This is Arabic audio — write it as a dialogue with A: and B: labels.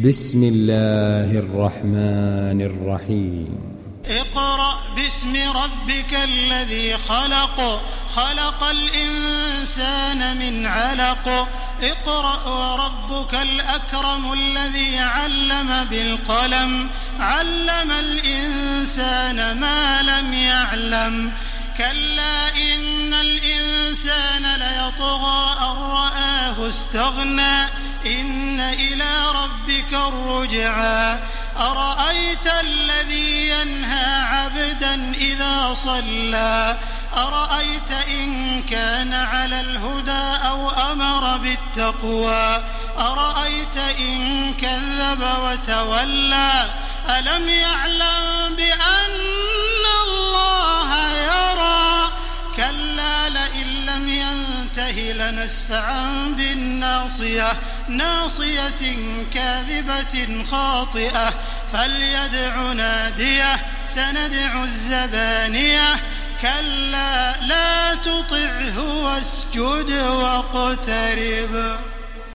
A: بسم الله الرحمن الرحيم
B: اقرأ باسم ربك الذي خلق خلق الإنسان من علق اقرأ وربك الأكرم الذي علم بالقلم علم الإنسان ما لم يعلم كلا إن الإنسان ليطغى أن رآه استغنى إن إلى ربك الرجعى أرأيت الذي ينهى عبدا إذا صلى أرأيت إن كان على الهدى أو أمر بالتقوى أرأيت إن كذب وتولى ألم يعلم بأن الله يرى كلا لئن لم ينته لنسفعا بالناصية ناصية كاذبة خاطئة فليدع ناديه سندع الزبانية كلا لا تطعه واسجد واقترب